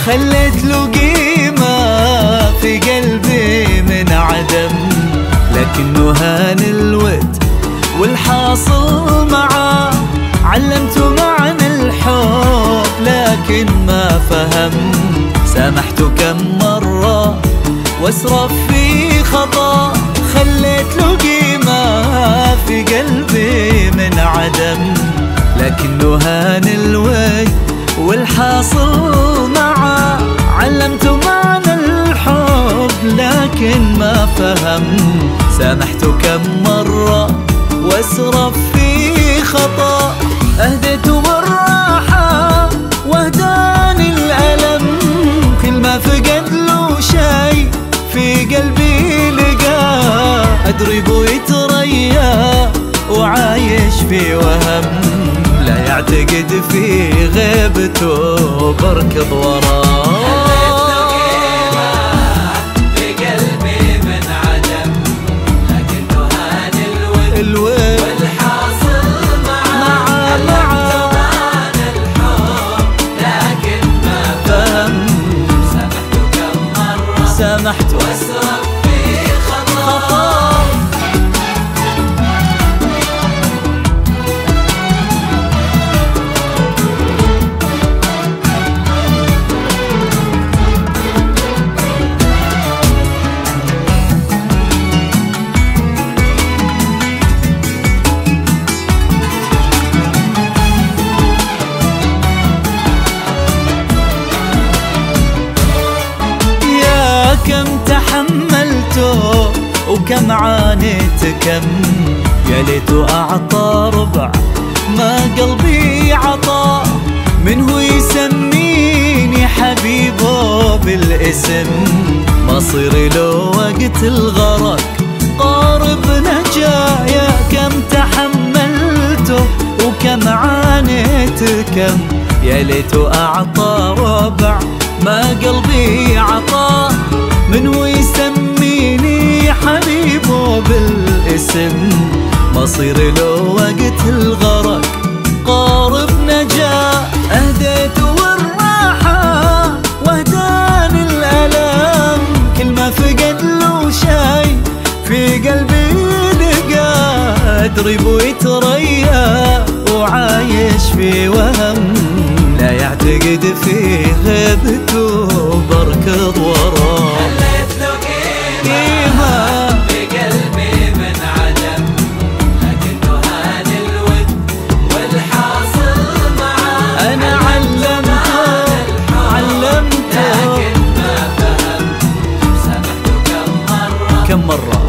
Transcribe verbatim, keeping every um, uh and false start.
خليت له قيمة في قلبي من عدم، لكنه هان الود والحاصل معاه. علمته معنى الحب لكن ما فهم، سامحته كم مرة واسرف في خطأ. خليت له قيمة في قلبي من عدم، لكنه هان الود والحاصل معاه. علمته معنى الحب لكن ما فهم، سامحته كم مرة واسرف في خطأ. أهديته بالراحة واهداني الألم، كل ما فقد له شي في قلبي لقاه. أدري بو يتريا وعايش في وهم، لا يعتقد في غيبته بركض وراه. سامحت واسرف في خطأ. كم تحملته وكم عانيت كم، يا ليته أعطى ربع ما قلبي عطى. منه يسميني حبيبه بالاسم، مصير له وقت الغرق قارب نجا. يا كم تحملته وكم عانيت كم، يا ليته أعطى ربع ما قلبي عطى. منه يسميني حبيبه بالاسم، مصير له وقت الغرق قارب نجا. أهديته والراحة واهداني الألم، كل ما فقد له شي في قلبي لقاه. أدري بو يتريا وعايش في وهم، لا يعتقد في غيبته بركض وراه. خليت له قيمة في قلبي من عدم، لكنه هان الود والحاصل معاه. أنا علمته علمته لكن ما فهم، سامحته كم مرة كم مرة